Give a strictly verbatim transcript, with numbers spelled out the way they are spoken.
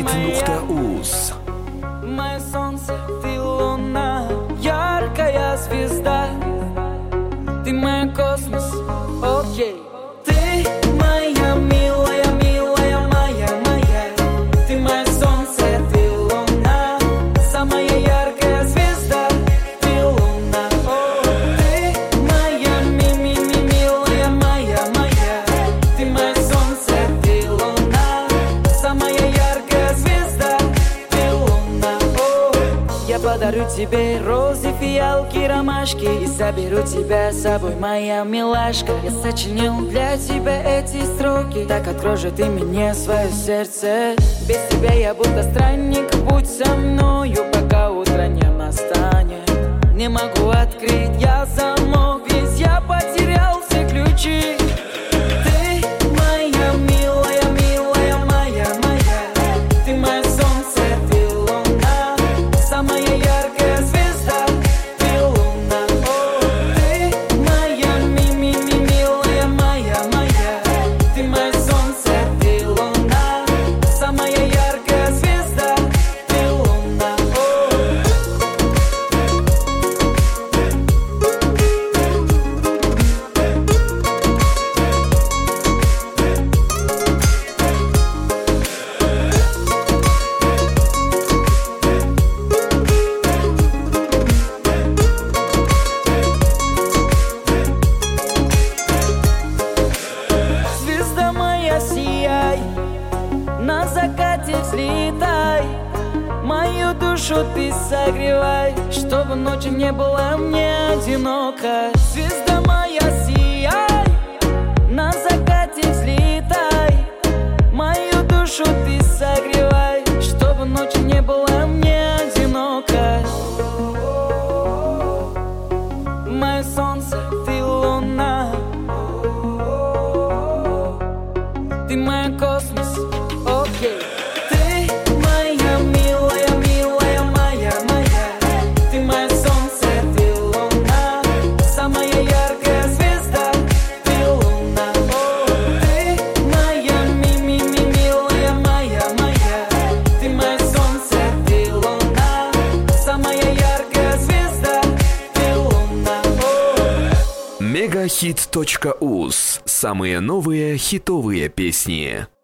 Мегахит.уз. Мое солнце, ты луна, яркая звезда. Ты мой космос, окей. Ты моя милая, милая, моя, моя. Ты мое солнце, ты луна, самая яркая звезда. Ты луна, о, ты моя ми, ми, ми, милая, моя, моя. Ты мое солнце, ты луна, самая яркая звезда. Ты луна, о. Я подарю тебе розы, фиалки, ромашки и заберу тебя с собой, моя милашка. Я сочинил для тебя эти строки, так открой же ты мне свое сердце. Без тебя я будто странник, будь со мною, пока утро не настанет. Не могу открыть я замок, ведь я потерял все ключи. Ты моя милая, милая, моя, моя. Ты мое солнце, ты луна, самая яркая звезда. Ты луна, о, ты моя ми, ми, ми, милая, моя, моя. Ты мое солнце, ты луна, самая яркая звезда. Ты луна, о. Звезда моя, сияй, на закате взлетай, мою душу ты согревай, чтобы ночью не было мне одиноко. Звезда моя, сияй, на закате взлетай, мою душу ты согревай, чтобы ночью не было мне одиноко. Мое солнце, ты луна, ты мой космос, окей. Ты моя милая, милая, моя, моя. Ты мое солнце, ты луна, самая яркая звезда. Ты луна, о, ты моя ми, ми, ми, милая, моя, моя. Ты мое солнце, ты луна, самая яркая звезда. Ты луна, о. Мегахит.уз. Самые новые хитовые песни.